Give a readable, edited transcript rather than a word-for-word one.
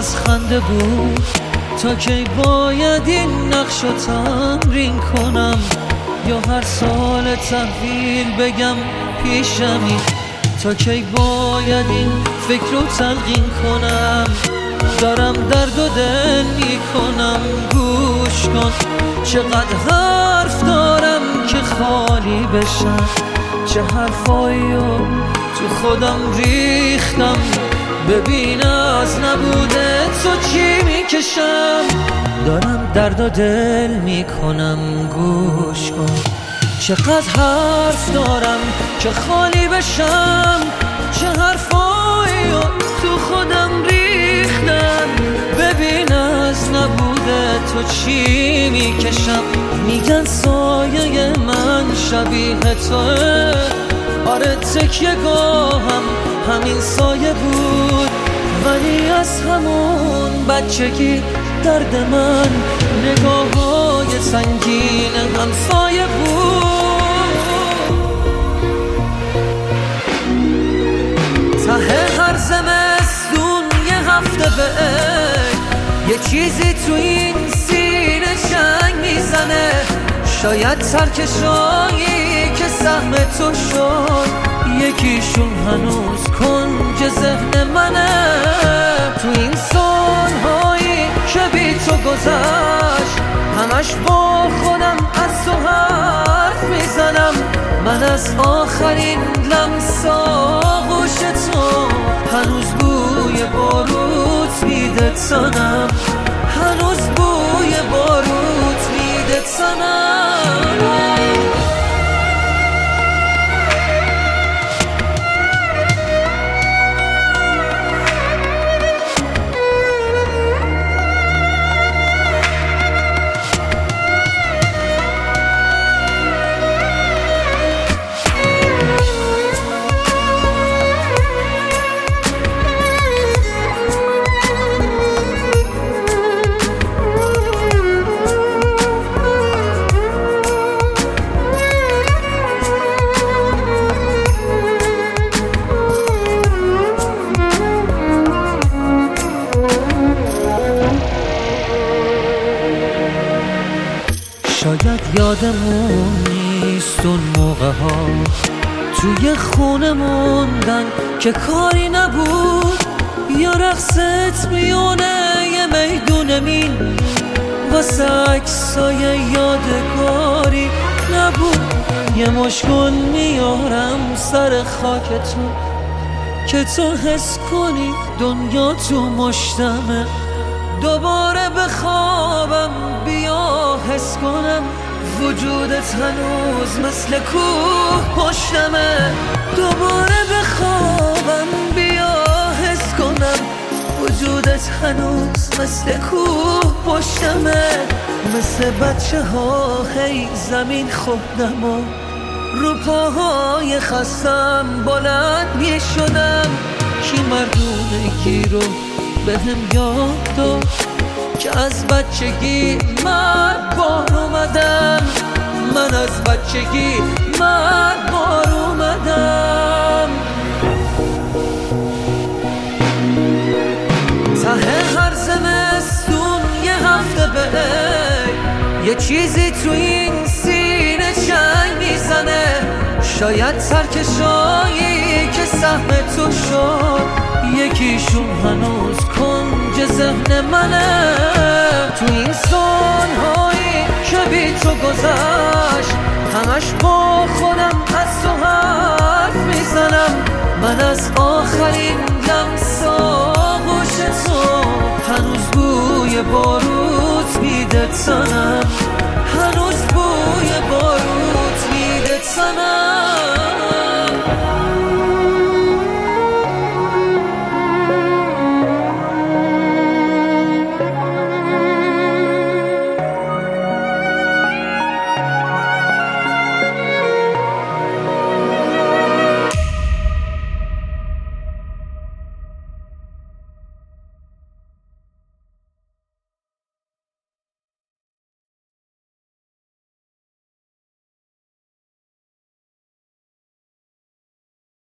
از خنده بود. تا کی باید این نقش رو تمرین کنم، یا هر سال تحویل بگم پیشمی؟ تا کی باید این فکر رو تلقین کنم؟ دارم درد و دل میکنم، گوش کن. چقدر حرف دارم که خالی بشم، چه حرفایی رو تو خودم ریختم. ببین از نبوده تو چی میکشم. دارم درد و دل میکنم، گوش کن. چقدر حرف دارم که خالی بشم، چه حرفایی رو تو خودم ریختم. ببین از نبوده تو چی میکشم. میگن سایه من شبیه توه، آره تکیه گاهم همین سایه بود. ولی از همون بچگی درد من نگاه‌های سنگین همسایه بود. ته هر زمستون یه هفته یه چیزی تو این سینه جنگ میزنه. شاید سرکشایی که سهم تو شد یکیشون هنوز کنج ذهن منه. تو این سالهایی که بی تو گذشت همش با خودم از تو حرف میزنم. من از آخرین لمس آغوش تو هنوز بوی باروت میده تنم، هنوز بوی باروت میده تنم. شاید یادمون نیست اون موقع ها توی خونه موندن که کاری نبود، یا رقصت میونه یه میدون مین واسه عکسای یادگاری نبود. یه مشکل میارم سر خاکتون که تو حس کنی دنیا تو مشتمه. دوباره بخوابم بیا حس کنم وجودت هنوز مثل کوه پشتمه. دوباره بخوابم بیا حس کنم وجودت هنوز مثل کوه پشتمه. مثل بچه ها هی زمین خوردم و رو پاهای خستم بلند می شدم. کی مردونگی رو بهم یاد داد که از بچگی من بار اومدم. من از بچگی من بار اومدم. ته هر زمستون یه هفته یه چیزی تو این سینه جنگ میزنه. شاید سرکشایی که سهم تو شد یکیشون هنوز کنج ذهن منه. تو این سالهایی که بی تو گذشت همش با خودم از تو حرف میزنم. من از آخرین لمس آغوش تو هنوز بوی باروت میده تنم، هنوز بوی باروت